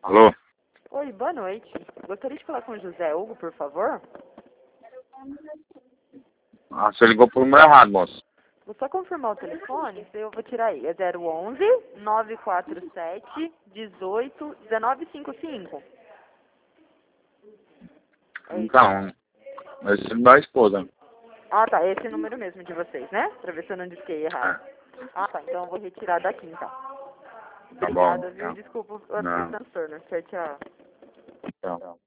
Alô? Oi, boa noite. Gostaria de falar com o José Hugo, por favor? Ah, você ligou pro número errado, moço. Vou só confirmar o telefone, eu vou tirar aí. É 011 947 18 1955. É isso. Então, esse é da esposa. Ah, tá. É esse número mesmo de vocês, né? Pra ver se eu não disquei errado. É, Ah, tá. Então eu vou retirar daqui, então. tá bom. Obrigada, viu? Tá. Desculpa o Não, transtorno. Tchau, tchau. tchau.